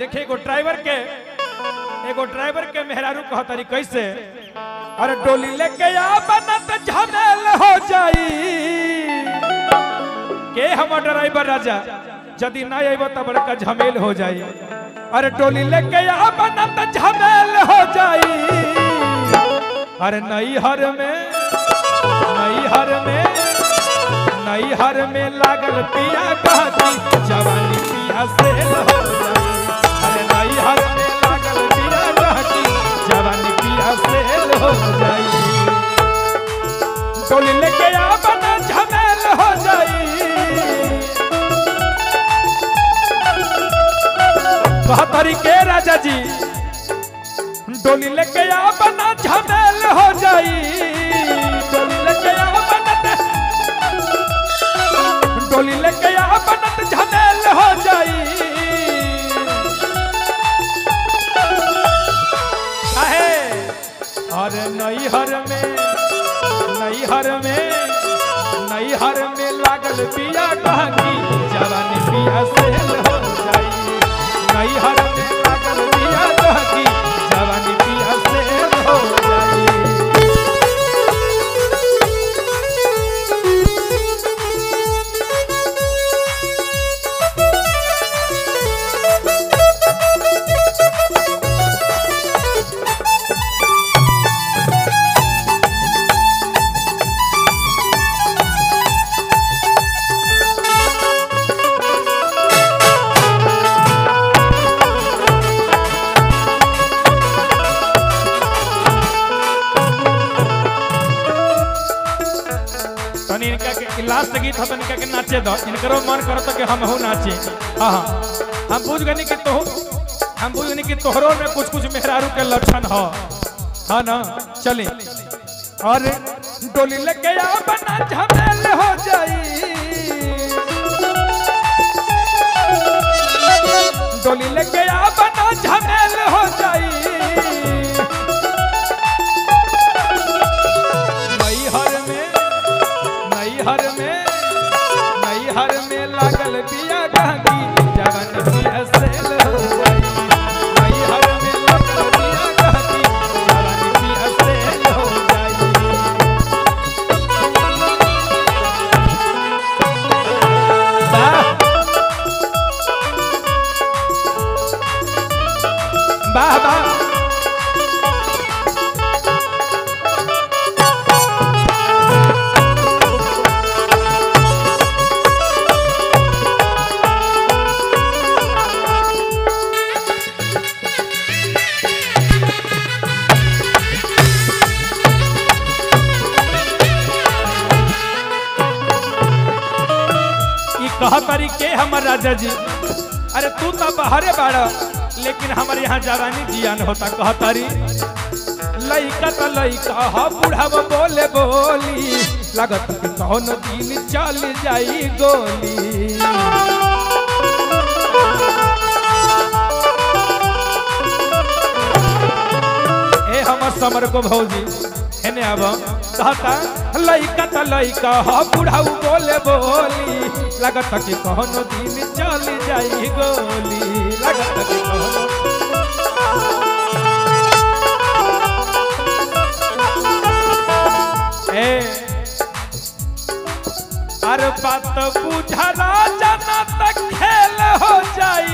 देखिए एगो ड्राइवर के मेहरारू कहतरी कैसे अरे डोली लेके आ बनत झमेल हो जाई के हम ड्राइवर राजा यदि ना आइब त बड़का झमेल हो जाई अरे डोली लेके आ बनत झमेल हो जाई अरे नैहर में लागल पिया कहती जवानी पिया से हो जाई अरे नैहर में लागल पिया कहती जवानी पिया से हो जाई डोली लेके आ बना झमेल हो जाई कहतरी के राजा जी डोली लेके आ बना झमेल हो जाई डोली लेके आ बनत झमेल हो जाई काहे अरे नैहर में लागल पिया कहती जवानी पिया से हो जाई नैहर में लागल पिया कहती जवानी पिया से हो जाई लास्ट गीत हम इनका के नाचे दो इनकरो मन करत कि हम हो नाचे हां हम बुझ गनी कि तोहरो में कुछ मेहरारू के लक्षण हो हां ना चली और डोली लेके आ बना झमेल हो जाई डोली लेके आ बना झमेल हो जाई नैहर में लागल पिया कहती जवानी पिया से हो जाई नैहर में लागल पिया कहती जवानी पिया से हो जाई वाह वाह कहतरी के हमर राजा जी अरे तू तो बाहरे बाड़ा लेकिन हमारे यहाँ जवानी जियान होता कहतरी लइका तो लइका हा बुढ़ाव बोले बोली लागत कि कौन दिन चल जाई गोली ए हमर समर को भौजी हेने अब कहता लइका तो लइका हा बुढ़ाऊ बोले बोली लागत कि कौनो दिन चल जाई गोली लागत कि कौनो अरे बात बुझा राजा ना तक खेल हो जाई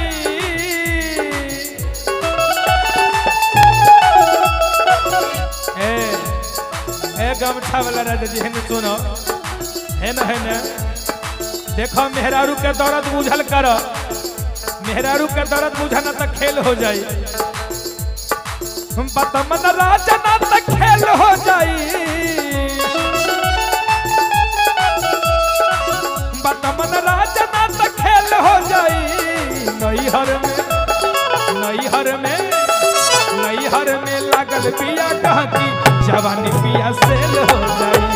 गमछा वाला राजा जी है सुनो है ना देखो मेहरारू के दर्द बुझल कर मेहरारू के दर्द बुझना तक खेल हो जाई बतमन राजा ना तक खेल हो जाई बतमन राजा ना तक खेल हो जाई नैहर में लागल पिया कहती जवानी पिया से हो जाई